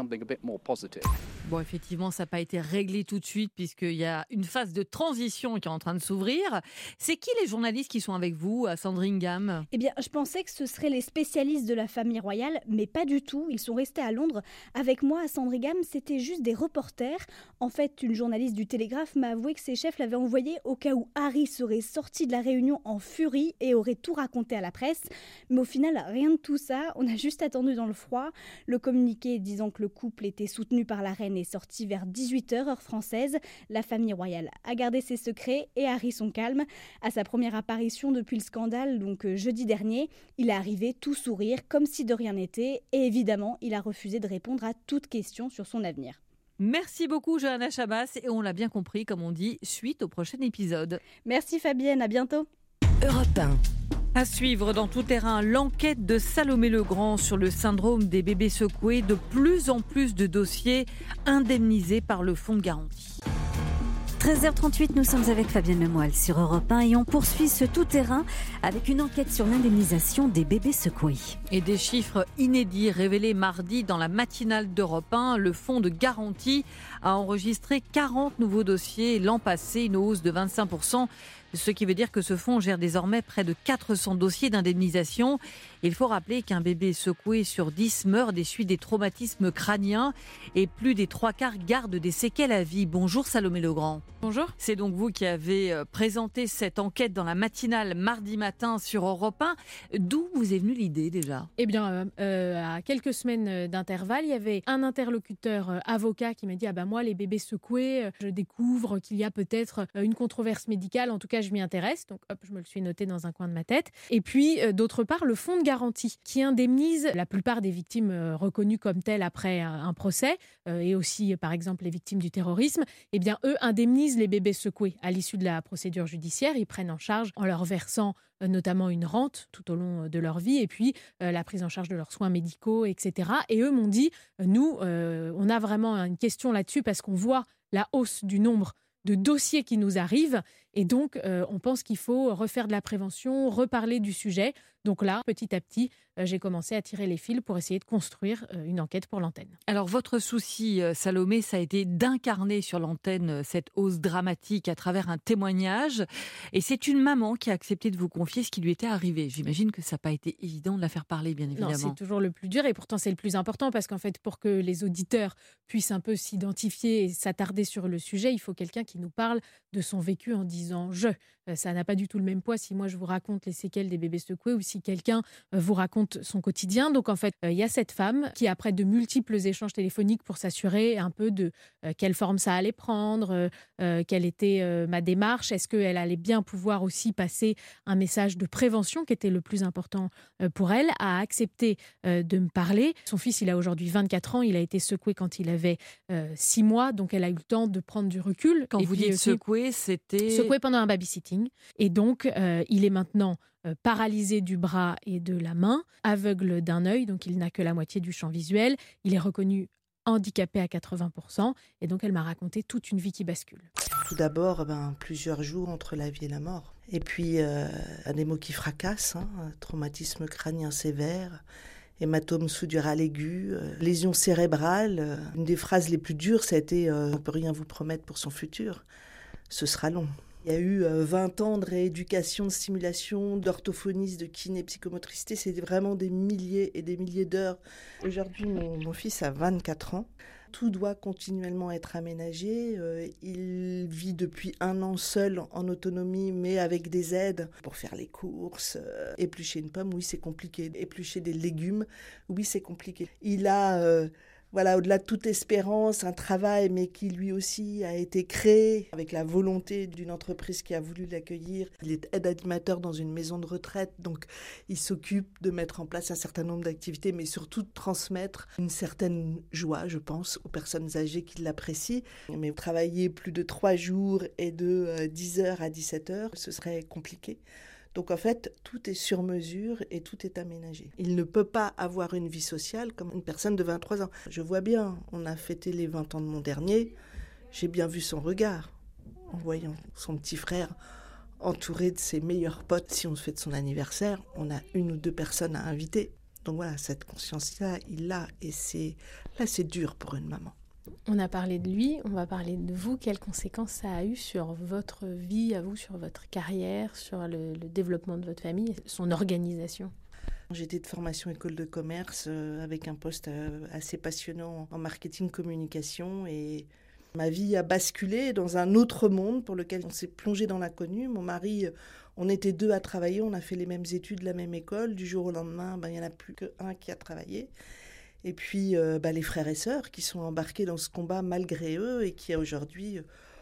Bon, effectivement, ça n'a pas été réglé tout de suite puisqu'il y a une phase de transition qui est en train de s'ouvrir. C'est qui les journalistes qui sont avec vous à Sandringham? Eh bien, je pensais que ce seraient les spécialistes de la famille royale, mais pas du tout. Ils sont restés à Londres. Avec moi, à Sandringham, c'était juste des reporters. En fait, une journaliste du Télégraphe m'a avoué que ses chefs l'avaient envoyé au cas où Harry serait sorti de la réunion en furie et aurait tout raconté à la presse. Mais au final, rien de tout ça. On a juste attendu dans le froid. Le communiqué disant que le couple était soutenu par la reine est sorti vers 18h, heure française. La famille royale a gardé ses secrets et Harry son calme. À sa première apparition depuis le scandale, donc jeudi dernier, il est arrivé tout sourire, comme si de rien n'était. Et évidemment, il a refusé de répondre à toute question sur son avenir. Merci beaucoup, Johanna Chabas. Et on l'a bien compris, comme on dit, suite au prochain épisode. Merci Fabienne, à bientôt. Europe 1. À suivre dans Tout Terrain, l'enquête de Salomé Legrand sur le syndrome des bébés secoués. De plus en plus de dossiers indemnisés par le fonds de garantie. 13h38, nous sommes avec Fabienne Lemoyle sur Europe 1 et on poursuit ce tout-terrain avec une enquête sur l'indemnisation des bébés secoués. Et des chiffres inédits révélés mardi dans la matinale d'Europe 1. Le fonds de garantie a enregistré 40 nouveaux dossiers l'an passé, une hausse de 25%. Ce qui veut dire que ce fonds gère désormais près de 400 dossiers d'indemnisation. Il faut rappeler qu'un bébé secoué sur 10 meurt des suites des traumatismes crâniens et plus des 3/4 gardent des séquelles à vie. Bonjour Salomé Legrand. Bonjour. C'est donc vous qui avez présenté cette enquête dans la matinale mardi matin sur Europe 1. D'où vous est venue l'idée déjà? Eh bien, à quelques semaines d'intervalle, il y avait un interlocuteur avocat qui m'a dit « Ah ben moi, les bébés secoués, je découvre qu'il y a peut-être une controverse médicale. En tout cas, je m'y intéresse. » Donc hop, je me le suis noté dans un coin de ma tête. Et puis, d'autre part, le fonds de garantie qui indemnise la plupart des victimes reconnues comme telles après un procès et aussi, par exemple, les victimes du terrorisme. Eh bien, eux indemnisent les bébés secoués à l'issue de la procédure judiciaire. Ils prennent en charge en leur versant notamment une rente tout au long de leur vie et puis la prise en charge de leurs soins médicaux, etc. Et eux m'ont dit, nous, on a vraiment une question là-dessus parce qu'on voit la hausse du nombre de dossiers qui nous arrivent et donc on pense qu'il faut refaire de la prévention, reparler du sujet. Donc là, petit à petit, j'ai commencé à tirer les fils pour essayer de construire une enquête pour l'antenne. Alors votre souci, Salomé, ça a été d'incarner sur l'antenne cette hausse dramatique à travers un témoignage. Et c'est une maman qui a accepté de vous confier ce qui lui était arrivé. J'imagine que ça n'a pas été évident de la faire parler, bien évidemment. Non, c'est toujours le plus dur et pourtant c'est le plus important parce qu'en fait, pour que les auditeurs puissent un peu s'identifier et s'attarder sur le sujet, il faut quelqu'un qui nous parle de son vécu en disant « je ». ça n'a pas du tout le même poids si moi je vous raconte les séquelles des bébés secoués ou si quelqu'un vous raconte son quotidien. Donc en fait, il y a cette femme qui, après de multiples échanges téléphoniques pour s'assurer un peu de quelle forme ça allait prendre, quelle était ma démarche, est-ce qu'elle allait bien pouvoir aussi passer un message de prévention qui était le plus important pour elle, a accepté de me parler. Son fils, il a aujourd'hui 24 ans, il a été secoué quand il avait 6 mois, donc elle a eu le temps de prendre du recul. Quand vous dites secoué, c'était... Secoué pendant un babysitting. Et donc, il est maintenant paralysé du bras et de la main, aveugle d'un œil, donc il n'a que la moitié du champ visuel. Il est reconnu handicapé à 80%. Et donc, elle m'a raconté toute une vie qui bascule. Tout d'abord, plusieurs jours entre la vie et la mort. Et puis, des mots qui fracassent, traumatisme crânien sévère, hématome sous-dural aigu, lésion cérébrale. Une des phrases les plus dures, ça a été « on ne peut rien vous promettre pour son futur, ce sera long ». Il y a eu 20 ans de rééducation, de stimulation, d'orthophonie, de kiné, psychomotricité. C'est vraiment des milliers et des milliers d'heures. Aujourd'hui, mon fils a 24 ans. Tout doit continuellement être aménagé. Il vit depuis 1 an seul, en autonomie, mais avec des aides pour faire les courses. Éplucher une pomme, oui, c'est compliqué. Éplucher des légumes, oui, c'est compliqué. Il a... au-delà de toute espérance, un travail, mais qui lui aussi a été créé avec la volonté d'une entreprise qui a voulu l'accueillir. Il est aide-animateur dans une maison de retraite, donc il s'occupe de mettre en place un certain nombre d'activités, mais surtout de transmettre une certaine joie, je pense, aux personnes âgées qui l'apprécient. Mais travailler plus de 3 jours et de 10h à 17h, ce serait compliqué. Donc en fait, tout est sur mesure et tout est aménagé. Il ne peut pas avoir une vie sociale comme une personne de 23 ans. Je vois bien, on a fêté les 20 ans de mon dernier, j'ai bien vu son regard en voyant son petit frère entouré de ses meilleurs potes. Si on fête son anniversaire, on a 1 ou 2 personnes à inviter. Donc voilà, cette conscience-là, il l'a et c'est dur pour une maman. On a parlé de lui, on va parler de vous. Quelles conséquences ça a eu sur votre vie, à vous, sur votre carrière, sur le développement de votre famille, son organisation ? J'étais de formation école de commerce avec un poste assez passionnant en marketing communication et ma vie a basculé dans un autre monde pour lequel on s'est plongé dans l'inconnu. Mon mari, on était 2 à travailler, on a fait les mêmes études, la même école. Du jour au lendemain, il n'y en a plus qu'un qui a travaillé. Et puis les frères et sœurs qui sont embarqués dans ce combat malgré eux et qui aujourd'hui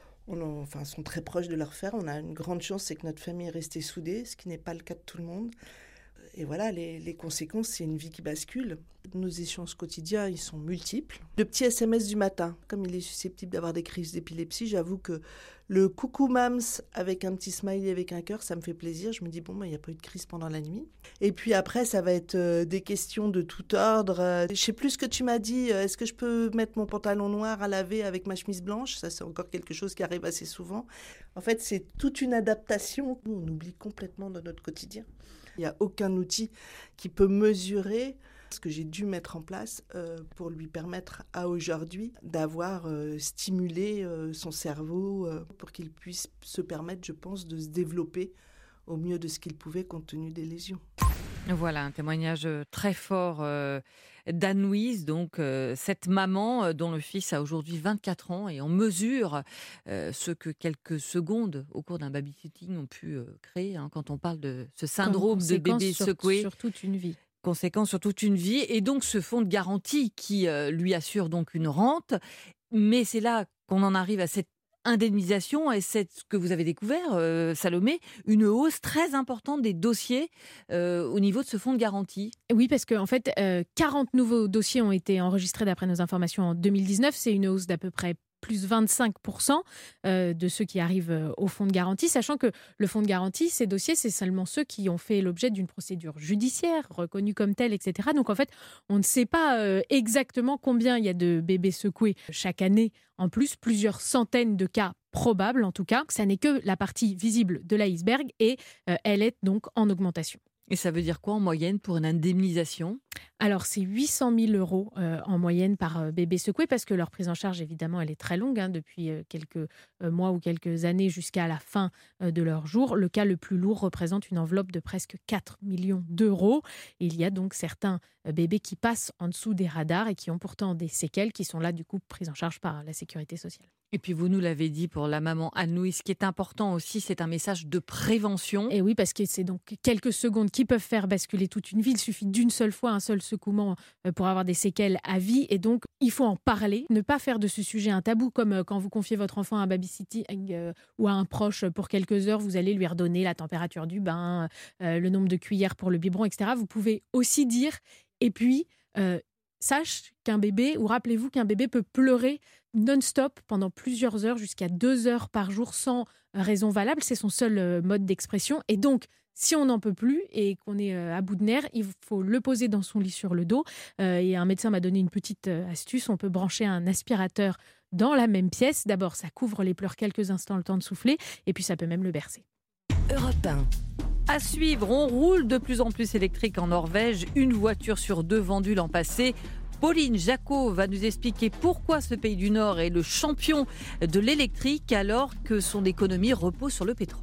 sont très proches de leur frère. On a une grande chance, c'est que notre famille est restée soudée, ce qui n'est pas le cas de tout le monde. Et voilà, les conséquences, c'est une vie qui bascule. Nos échanges quotidiens, ils sont multiples. Le petit SMS du matin, comme il est susceptible d'avoir des crises d'épilepsie, j'avoue que le coucou mams avec un petit smiley avec un cœur, ça me fait plaisir. Je me dis, il n'y a pas eu de crise pendant la nuit. Et puis après, ça va être des questions de tout ordre. Je sais plus ce que tu m'as dit. Est-ce que je peux mettre mon pantalon noir à laver avec ma chemise blanche ? Ça, c'est encore quelque chose qui arrive assez souvent. En fait, c'est toute une adaptation. Nous, on oublie complètement dans notre quotidien. Il n'y a aucun outil qui peut mesurer ce que j'ai dû mettre en place pour lui permettre à aujourd'hui d'avoir stimulé son cerveau pour qu'il puisse se permettre, je pense, de se développer au mieux de ce qu'il pouvait compte tenu des lésions. Voilà, un témoignage très fort d'Anne-Louise, donc cette maman dont le fils a aujourd'hui 24 ans et on mesure ce que quelques secondes au cours d'un babysitting ont pu créer quand on parle de ce syndrome de bébé secoué. Sur toute une vie. Conséquences sur toute une vie et donc ce fonds de garantie qui lui assure donc une rente. Mais c'est là qu'on en arrive à cette indemnisation et c'est ce que vous avez découvert, Salomé, une hausse très importante des dossiers au niveau de ce fonds de garantie. Oui, parce qu'en fait, 40 nouveaux dossiers ont été enregistrés d'après nos informations en 2019. C'est une hausse d'à peu près plus 25% de ceux qui arrivent au fonds de garantie, sachant que le fonds de garantie, ces dossiers, c'est seulement ceux qui ont fait l'objet d'une procédure judiciaire, reconnue comme telle, etc. Donc en fait, on ne sait pas exactement combien il y a de bébés secoués chaque année. En plus, plusieurs centaines de cas probables, en tout cas. Ça n'est que la partie visible de l'iceberg et elle est donc en augmentation. Et ça veut dire quoi en moyenne pour une indemnisation ? Alors, c'est 800 000 € en moyenne par bébé secoué, parce que leur prise en charge, évidemment, elle est très longue, depuis quelques mois ou quelques années jusqu'à la fin de leur jour. Le cas le plus lourd représente une enveloppe de presque 4 millions d'euros. Et il y a donc certains bébés qui passent en dessous des radars et qui ont pourtant des séquelles qui sont là, du coup, prises en charge par la sécurité sociale. Et puis vous nous l'avez dit pour la maman Anne-Louise, ce qui est important aussi, c'est un message de prévention. Et oui, parce que c'est donc quelques secondes qui peuvent faire basculer toute une vie. Il suffit d'une seule fois, un seul secouement pour avoir des séquelles à vie. Et donc, il faut en parler, ne pas faire de ce sujet un tabou, comme quand vous confiez votre enfant à un babysitting ou à un proche pour quelques heures, vous allez lui redonner la température du bain, le nombre de cuillères pour le biberon, etc. Vous pouvez aussi dire, et puis... sache qu'un bébé, ou rappelez-vous qu'un bébé peut pleurer non-stop pendant plusieurs heures, jusqu'à 2 heures par jour, sans raison valable. C'est son seul mode d'expression. Et donc, si on n'en peut plus et qu'on est à bout de nerfs, il faut le poser dans son lit sur le dos. Et un médecin m'a donné une petite astuce. On peut brancher un aspirateur dans la même pièce. D'abord, ça couvre les pleurs quelques instants, le temps de souffler. Et puis, ça peut même le bercer. Europe 1. À suivre, on roule de plus en plus électrique en Norvège. 1 voiture sur 2 vendue l'an passé. Pauline Jacot va nous expliquer pourquoi ce pays du Nord est le champion de l'électrique alors que son économie repose sur le pétrole.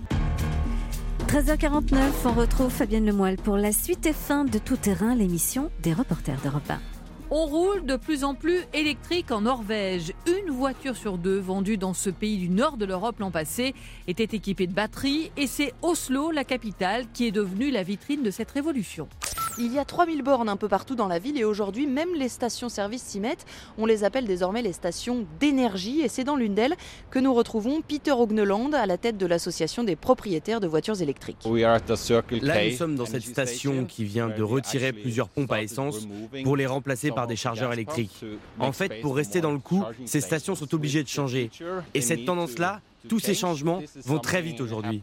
13h49, on retrouve Fabienne Lemoyle pour la suite et fin de Tout Terrain, l'émission des reporters d'Europe 1. On roule de plus en plus électrique en Norvège. 1 voiture sur 2 vendue dans ce pays du nord de l'Europe l'an passé était équipée de batteries. Et c'est Oslo, la capitale, qui est devenue la vitrine de cette révolution. Il y a 3000 bornes un peu partout dans la ville et aujourd'hui, même les stations-service s'y mettent. On les appelle désormais les stations d'énergie et c'est dans l'une d'elles que nous retrouvons Peter Ogneland à la tête de l'association des propriétaires de voitures électriques. Là, nous sommes dans cette station qui vient de retirer plusieurs pompes à essence pour les remplacer par des chargeurs électriques. En fait, pour rester dans le coup, ces stations sont obligées de changer. Et cette tendance-là, tous ces changements vont très vite aujourd'hui.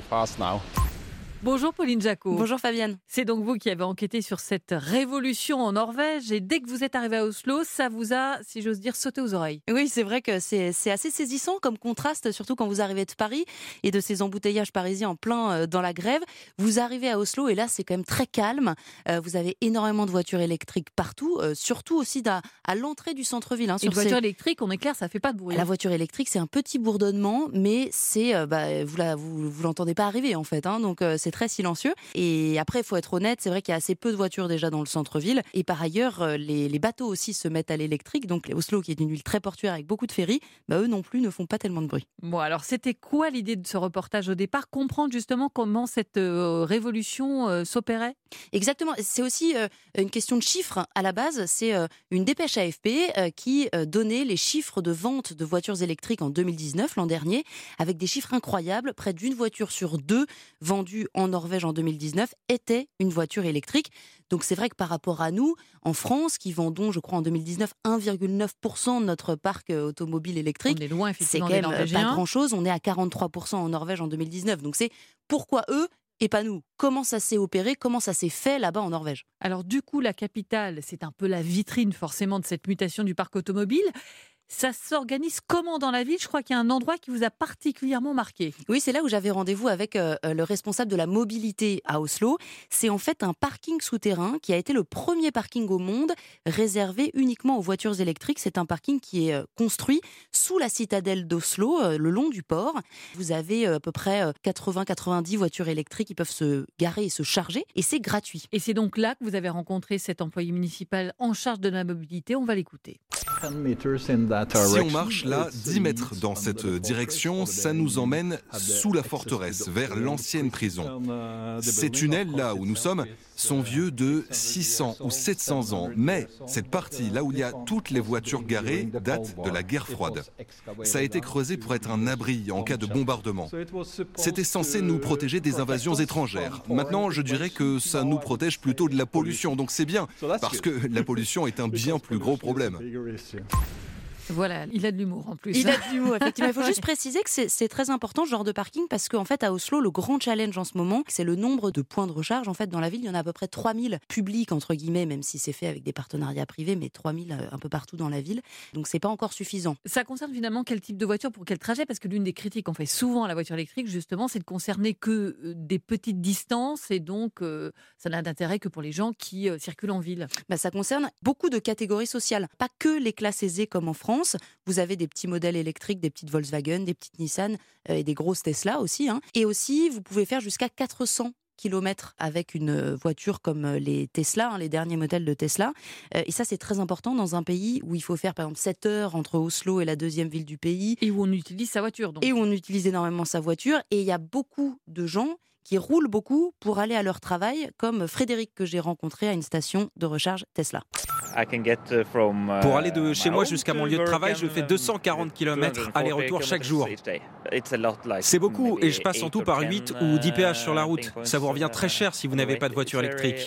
Bonjour Pauline Jacot. Bonjour Fabienne. C'est donc vous qui avez enquêté sur cette révolution en Norvège et dès que vous êtes arrivé à Oslo, ça vous a, si j'ose dire, sauté aux oreilles. Oui, c'est vrai que c'est assez saisissant comme contraste, surtout quand vous arrivez de Paris et de ces embouteillages parisiens en plein dans la grève. Vous arrivez à Oslo et là, c'est quand même très calme. Vous avez énormément de voitures électriques partout, surtout aussi à l'entrée du centre-ville. Une voiture électrique, on est clair, ça fait pas de bruit. La voiture électrique, c'est un petit bourdonnement, mais c'est, vous l'entendez pas arriver en fait. Donc c'est très silencieux. Et après, il faut être honnête, c'est vrai qu'il y a assez peu de voitures déjà dans le centre-ville. Et par ailleurs, les bateaux aussi se mettent à l'électrique. Donc Oslo, qui est une ville très portuaire avec beaucoup de ferries, eux non plus ne font pas tellement de bruit. Bon, alors c'était quoi l'idée de ce reportage au départ ? Comprendre justement comment cette révolution s'opérait ? Exactement. C'est aussi une question de chiffres à la base. C'est une dépêche AFP qui donnait les chiffres de vente de voitures électriques en 2019, l'an dernier, avec des chiffres incroyables. Près d'1 voiture sur 2 vendue en Norvège en 2019 était une voiture électrique. Donc c'est vrai que par rapport à nous, en France, qui vendons, je crois, en 2019, 1,9% de notre parc automobile électrique, on est loin, effectivement, c'est quand même pas grand-chose. On est à 43% en Norvège en 2019. Donc c'est pourquoi eux et pas nous. Comment ça s'est opéré, comment ça s'est fait là-bas en Norvège ? Alors du coup, la capitale, c'est un peu la vitrine forcément de cette mutation du parc automobile. Ça s'organise comment dans la ville ? Je crois qu'il y a un endroit qui vous a particulièrement marqué. Oui, c'est là où j'avais rendez-vous avec le responsable de la mobilité à Oslo. C'est en fait un parking souterrain qui a été le premier parking au monde réservé uniquement aux voitures électriques. C'est un parking qui est construit sous la citadelle d'Oslo, le long du port. Vous avez à peu près 80-90 voitures électriques qui peuvent se garer et se charger et c'est gratuit. Et c'est donc là que vous avez rencontré cet employé municipal en charge de la mobilité. On va l'écouter. Si on marche là, 10 mètres dans cette direction, ça nous emmène sous la forteresse, vers l'ancienne prison. Ces tunnels là où nous sommes sont vieux de 600 ou 700 ans, mais cette partie là où il y a toutes les voitures garées date de la guerre froide. Ça a été creusé pour être un abri en cas de bombardement. C'était censé nous protéger des invasions étrangères. Maintenant, je dirais que ça nous protège plutôt de la pollution, donc c'est bien, parce que la pollution est un bien plus gros problème. Voilà, il a de l'humour en plus. Il a de l'humour, effectivement. Il faut juste préciser que c'est très important ce genre de parking parce qu'en fait à Oslo, le grand challenge en ce moment, c'est le nombre de points de recharge. En fait, dans la ville, il y en a à peu près 3000 publics, entre guillemets, même si c'est fait avec des partenariats privés, mais 3000 un peu partout dans la ville. Donc c'est pas encore suffisant. Ça concerne finalement quel type de voiture pour quel trajet? Parce que l'une des critiques qu'on fait souvent à la voiture électrique, justement, c'est de concerner que des petites distances et donc ça n'a d'intérêt que pour les gens qui circulent en ville. Ça concerne beaucoup de catégories sociales, pas que les classes aisées comme en France. Vous avez des petits modèles électriques, des petites Volkswagen, des petites Nissan et des grosses Tesla aussi. Et aussi, vous pouvez faire jusqu'à 400 km avec une voiture comme les Tesla, les derniers modèles de Tesla. Et ça, c'est très important dans un pays où il faut faire, par exemple, 7 heures entre Oslo et la deuxième ville du pays. Et où on utilise sa voiture. Donc. Et où on utilise énormément sa voiture. Et il y a beaucoup de gens qui roulent beaucoup pour aller à leur travail, comme Frédéric que j'ai rencontré à une station de recharge Tesla. Pour aller de chez moi jusqu'à mon lieu de travail, je fais 240 km aller-retour chaque jour. C'est beaucoup et je passe en tout par 8 ou 10 péages sur la route. Ça vous revient très cher si vous n'avez pas de voiture électrique.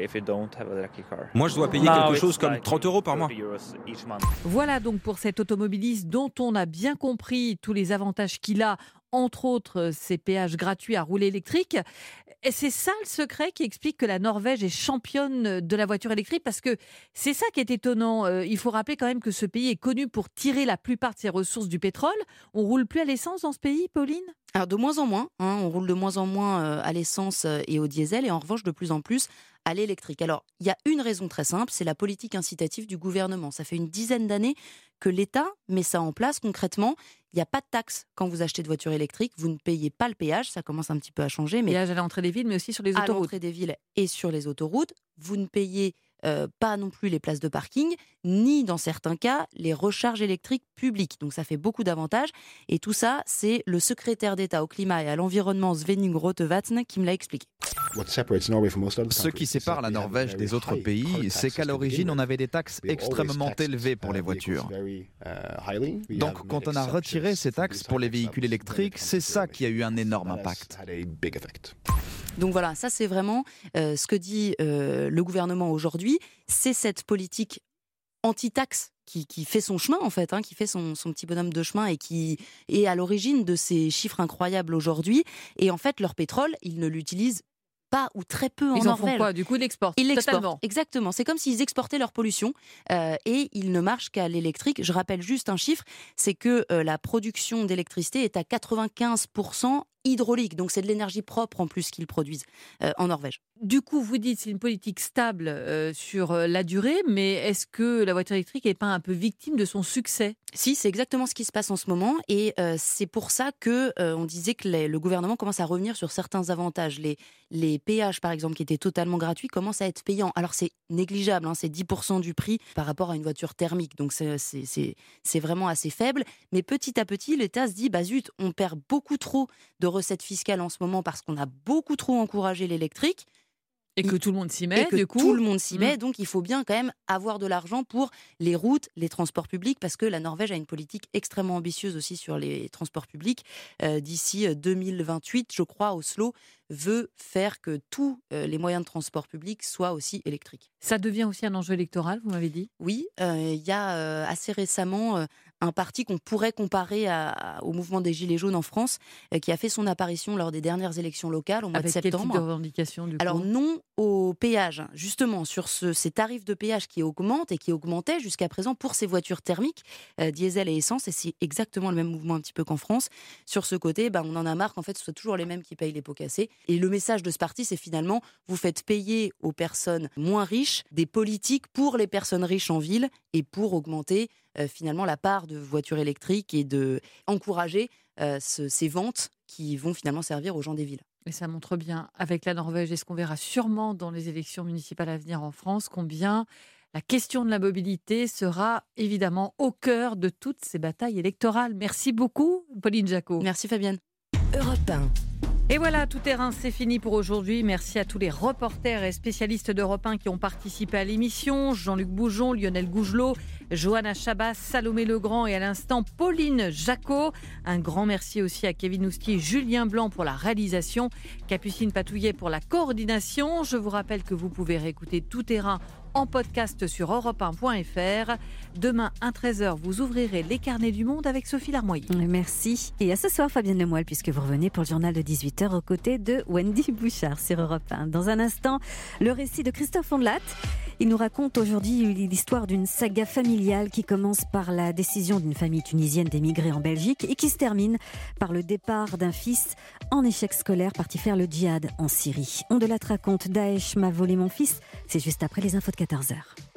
Moi, je dois payer quelque chose comme 30 € par mois. Voilà donc pour cet automobiliste dont on a bien compris tous les avantages qu'il a, entre autres ces péages gratuits à rouler électrique. Et c'est ça le secret qui explique que la Norvège est championne de la voiture électrique, parce que c'est ça qui est étonnant. Il faut rappeler quand même que ce pays est connu pour tirer la plupart de ses ressources du pétrole. On roule plus à l'essence dans ce pays, Pauline ? Alors de moins en moins, on roule de moins en moins à l'essence et au diesel, et en revanche de plus en plus à l'électrique. Alors il y a une raison très simple, c'est la politique incitative du gouvernement. Ça fait une dizaine d'années que l'État met ça en place concrètement. Il n'y a pas de taxe quand vous achetez de voiture électrique, vous ne payez pas le péage, ça commence un petit peu à changer. Mais péage à l'entrée des villes, mais aussi sur les autoroutes. À l'entrée des villes et sur les autoroutes, vous ne payez pas non plus les places de parking, ni dans certains cas les recharges électriques publiques. Donc ça fait beaucoup d'avantages. Et tout ça, c'est le secrétaire d'État au climat et à l'environnement Sveinung Rotevatn qui me l'a expliqué. Ce qui sépare la Norvège des autres pays, c'est qu'à l'origine, on avait des taxes extrêmement élevées pour les voitures. Donc, quand on a retiré ces taxes pour les véhicules électriques, c'est ça qui a eu un énorme impact. Donc voilà, ça c'est vraiment ce que dit le gouvernement aujourd'hui. C'est cette politique anti-taxe qui fait son chemin en fait, qui fait son petit bonhomme de chemin et qui est à l'origine de ces chiffres incroyables aujourd'hui. Et en fait, leur pétrole, ils ne l'utilisent pas ou très peu en Norvège. Ils en font quoi ? Du coup, ils l'exportent. Ils l'exportent, totalement. exactement. C'est comme s'ils exportaient leur pollution et ils ne marchent qu'à l'électrique. Je rappelle juste un chiffre, c'est que la production d'électricité est à 95% hydraulique. Donc c'est de l'énergie propre en plus qu'ils produisent en Norvège. Du coup, vous dites c'est une politique stable sur la durée, mais est-ce que la voiture électrique n'est pas un peu victime de son succès ? Si, c'est exactement ce qui se passe en ce moment et c'est pour ça que on disait que le gouvernement commence à revenir sur certains avantages. Les péages, par exemple, qui étaient totalement gratuits, commencent à être payants. Alors c'est négligeable, c'est 10% du prix par rapport à une voiture thermique. Donc c'est vraiment assez faible. Mais petit à petit, l'État se dit, zut, on perd beaucoup trop de recettes fiscales en ce moment parce qu'on a beaucoup trop encouragé l'électrique. Et que tout le monde s'y met, du coup. Tout le monde s'y met, donc il faut bien quand même avoir de l'argent pour les routes, les transports publics, parce que la Norvège a une politique extrêmement ambitieuse aussi sur les transports publics. D'ici 2028, je crois, Oslo veut faire que tous les moyens de transport public soient aussi électriques. Ça devient aussi un enjeu électoral, vous m'avez dit ? Oui, il y a assez récemment un parti qu'on pourrait comparer au mouvement des Gilets jaunes en France, qui a fait son apparition lors des dernières élections locales au mois de septembre. Avec quel type de revendication du coup ? Alors non au péage, justement sur ces tarifs de péage qui augmentent et qui augmentaient jusqu'à présent pour ces voitures thermiques, diesel et essence, et c'est exactement le même mouvement un petit peu qu'en France. Sur ce côté, on en a marre qu'en fait ce soit toujours les mêmes qui payent les pots cassés. Et le message de ce parti, c'est finalement, vous faites payer aux personnes moins riches des politiques pour les personnes riches en ville et pour augmenter finalement la part de voitures électriques et de encourager ces ventes qui vont finalement servir aux gens des villes. Et ça montre bien avec la Norvège et ce qu'on verra sûrement dans les élections municipales à venir en France, combien la question de la mobilité sera évidemment au cœur de toutes ces batailles électorales. Merci beaucoup, Pauline Jacot. Merci Fabienne. Europe 1. Et voilà, Tout Terrain, c'est fini pour aujourd'hui. Merci à tous les reporters et spécialistes d'Europe 1 qui ont participé à l'émission. Jean-Luc Boujon, Lionel Gougelot, Johanna Chabas, Salomé Legrand et à l'instant Pauline Jacot. Un grand merci aussi à Kevin Oustier et Julien Blanc pour la réalisation, Capucine Patouillet pour la coordination. Je vous rappelle que vous pouvez réécouter Tout Terrain en podcast sur europe1.fr. Demain à 13h, vous ouvrirez les carnets du monde avec Sophie Larmoyer. Merci. Et à ce soir, Fabienne Lemoyle, puisque vous revenez pour le journal de 18h aux côtés de Wendy Bouchard sur Europe 1. Dans un instant, le récit de Christophe Ondelat. Il nous raconte aujourd'hui l'histoire d'une saga familiale qui commence par la décision d'une famille tunisienne d'émigrer en Belgique et qui se termine par le départ d'un fils en échec scolaire parti faire le djihad en Syrie. Ondelat raconte « Daesh m'a volé mon fils ». C'est juste après les infos de 14h.